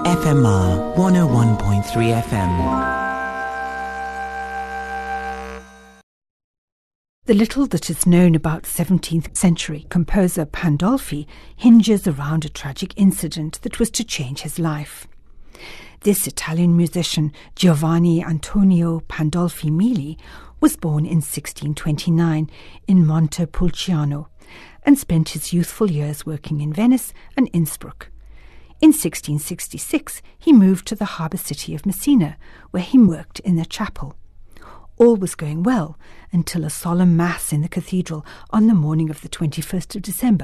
FMR 101.3 FM. The little that is known about 17th century composer Pandolfi hinges around a tragic incident that was to change his life. This Italian musician, Giovanni Antonio Pandolfi Mili, was born in 1629 in Montepulciano and spent his youthful years working in Venice and Innsbruck. In 1666, he moved to the harbour city of Messina, where he worked in a chapel. All was going well until a solemn mass in the cathedral on the morning of the 21st of December,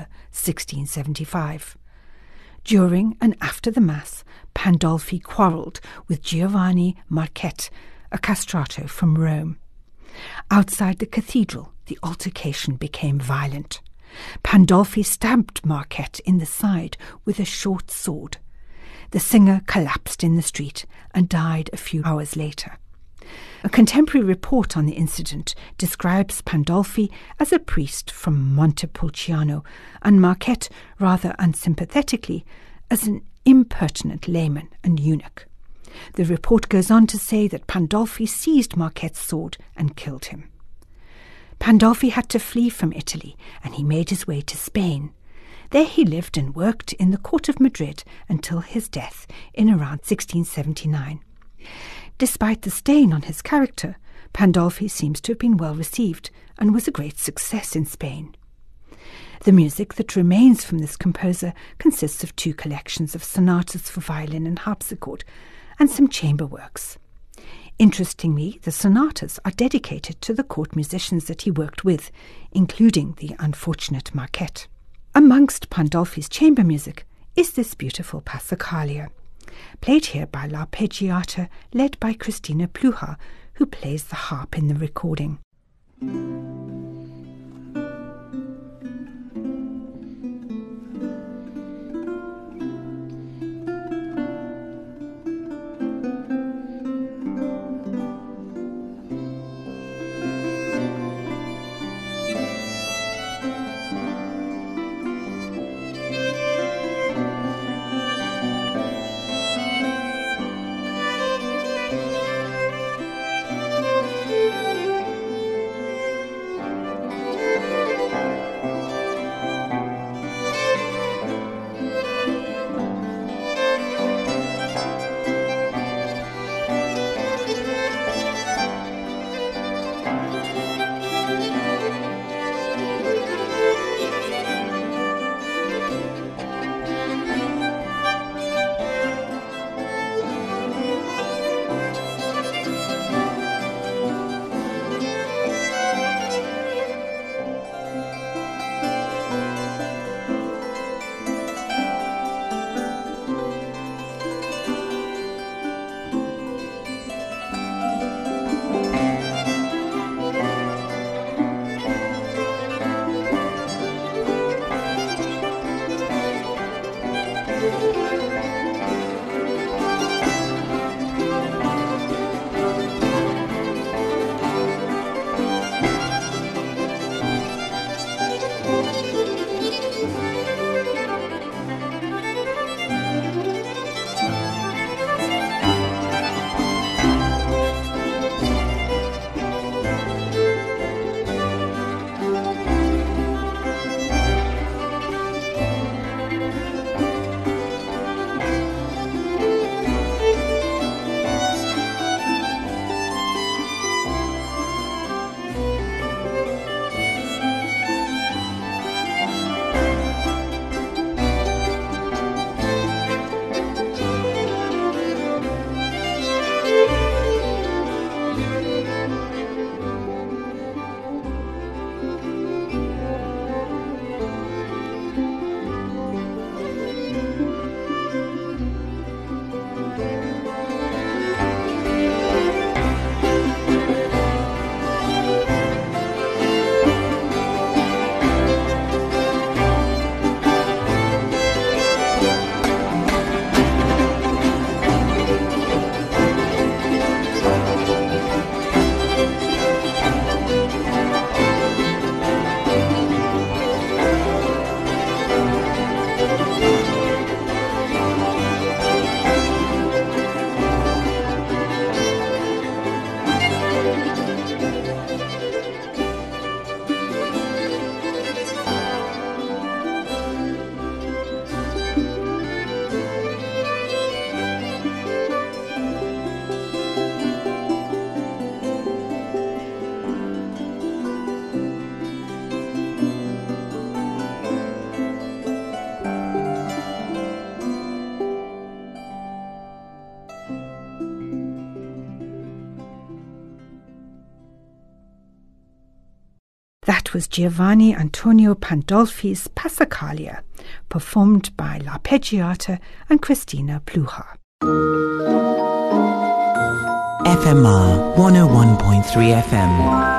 1675. During and after the mass, Pandolfi quarrelled with Giovanni Marchetti, a castrato from Rome. Outside the cathedral, the altercation became violent. Pandolfi stabbed Marchetti in the side with a short sword. The singer collapsed in the street and died a few hours later. A contemporary report on the incident describes Pandolfi as a priest from Montepulciano and Marchetti, rather unsympathetically, as an impertinent layman and eunuch. The report goes on to say that Pandolfi seized Marchetti's sword and killed him. Pandolfi had to flee from Italy and he made his way to Spain. There he lived and worked in the court of Madrid until his death in around 1679. Despite the stain on his character, Pandolfi seems to have been well received and was a great success in Spain. The music that remains from this composer consists of 2 collections of sonatas for violin and harpsichord and some chamber works. Interestingly, the sonatas are dedicated to the court musicians that he worked with, including the unfortunate Marchetti. Amongst Pandolfi's chamber music is this beautiful Passacaglia, played here by L'Arpeggiata, led by Christina Pluhar, who plays the harp in the recording. was Giovanni Antonio Pandolfi's Passacaglia, performed by L'Arpeggiata and Christina Pluhar. FMR 101.3 FM.